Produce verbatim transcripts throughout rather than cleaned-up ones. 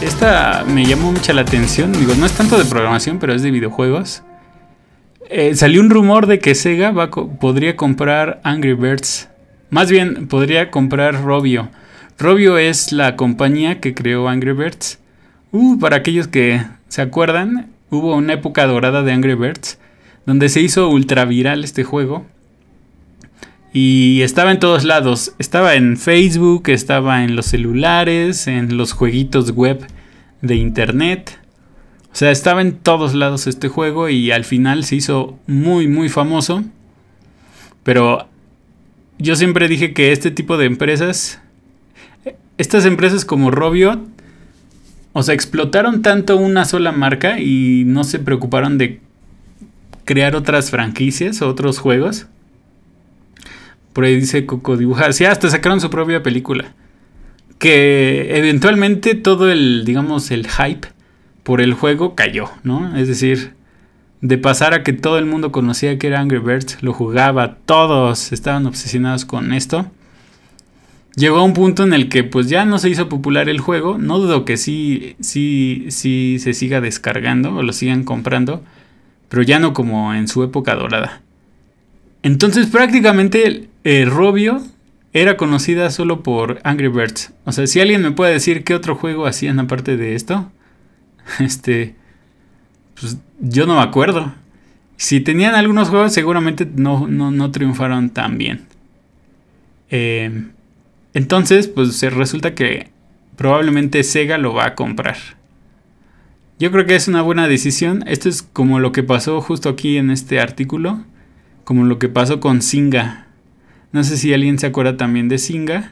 esta me llamó mucho la atención. Digo, no es tanto de programación, pero es de videojuegos. Eh, salió un rumor de que Sega va, podría comprar Angry Birds. Más bien, podría comprar Rovio. Rovio es la compañía que creó Angry Birds. Uh, para aquellos que se acuerdan, hubo una época dorada de Angry Birds, donde se hizo ultra viral este juego. Y estaba en todos lados. Estaba en Facebook, estaba en los celulares, en los jueguitos web de internet. O sea, estaba en todos lados este juego y al final se hizo muy, muy famoso. Pero yo siempre dije que este tipo de empresas, estas empresas como Rovio, o sea, explotaron tanto una sola marca y no se preocuparon de crear otras franquicias o otros juegos. Por ahí dice Coco Dibujar, sí, hasta sacaron su propia película. Que eventualmente todo el, digamos, el hype por el juego cayó, ¿no? Es decir, de pasar a que todo el mundo conocía que era Angry Birds, lo jugaba, todos estaban obsesionados con esto. Llegó a un punto en el que pues ya no se hizo popular el juego. No dudo que sí, sí, sí se siga descargando o lo sigan comprando, pero ya no como en su época dorada. Entonces prácticamente eh, Rovio era conocida solo por Angry Birds. O sea, si alguien me puede decir qué otro juego hacían aparte de esto, este, pues yo no me acuerdo. Si tenían algunos juegos, seguramente no, no, no triunfaron tan bien. Eh, entonces, pues se resulta que probablemente Sega lo va a comprar. Yo creo que es una buena decisión. Esto es como lo que pasó justo aquí en este artículo, como lo que pasó con Zynga. No sé si alguien se acuerda también de Zynga.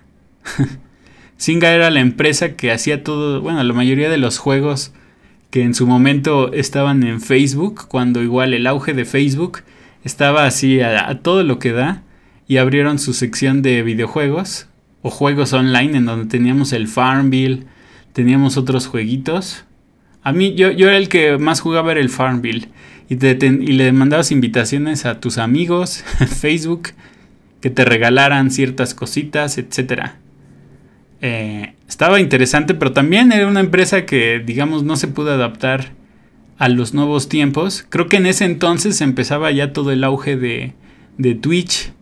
Zynga era la empresa que hacía todo, bueno, la mayoría de los juegos que en su momento estaban en Facebook, cuando igual el auge de Facebook estaba así a, a todo lo que da, y abrieron su sección de videojuegos o juegos online en donde teníamos el Farmville, teníamos otros jueguitos. A mí, yo, yo era el que más jugaba era el Farmville, y, te, te, y le mandabas invitaciones a tus amigos en Facebook que te regalaran ciertas cositas, etcétera. Eh, estaba interesante, pero también era una empresa que, digamos, no se pudo adaptar a los nuevos tiempos. Creo que en ese entonces empezaba ya todo el auge de, de Twitch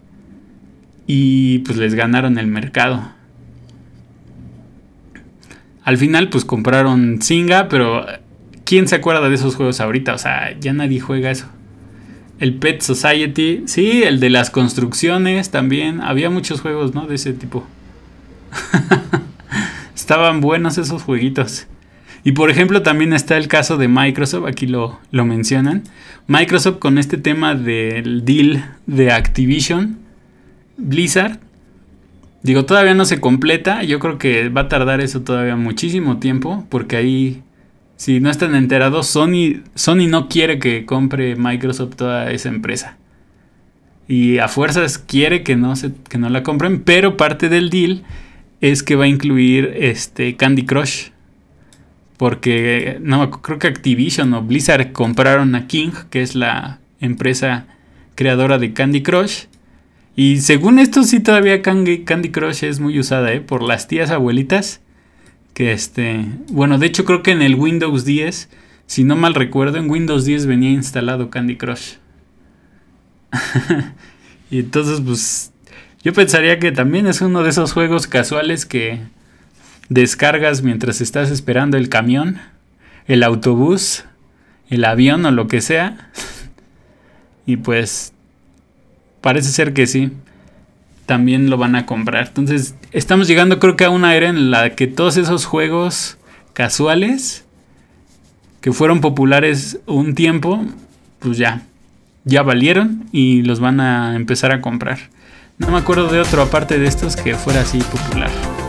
y pues les ganaron el mercado. Al final pues compraron Zynga, pero ¿quién se acuerda de esos juegos ahorita? O sea, ya nadie juega eso. El Pet Society, sí, el de las construcciones también. Había muchos juegos, ¿no? De ese tipo. Estaban buenos esos jueguitos. Y por ejemplo también está el caso de Microsoft. Aquí lo, lo mencionan. Microsoft con este tema del deal de Activision Blizzard. Digo, todavía no se completa. Yo creo que va a tardar eso todavía muchísimo tiempo, porque ahí, si no están enterados, Sony, Sony no quiere que compre Microsoft toda esa empresa. Y a fuerzas quiere que no, se, que no la compren, pero parte del deal es que va a incluir este Candy Crush. Porque no, creo que Activision o Blizzard compraron a King, que es la empresa creadora de Candy Crush. Y según esto sí todavía Candy, Candy Crush es muy usada, ¿eh? Por las tías abuelitas. Que este, bueno, de hecho creo que en el Windows diez, si no mal recuerdo, en Windows diez venía instalado Candy Crush. Y entonces pues yo pensaría que también es uno de esos juegos casuales que descargas mientras estás esperando el camión, el autobús, el avión o lo que sea. Y pues parece ser que sí, también lo van a comprar. Entonces estamos llegando creo que a una era en la que todos esos juegos casuales que fueron populares un tiempo, pues ya, ya valieron y los van a empezar a comprar. No me acuerdo de otro aparte de estos que fuera así popular.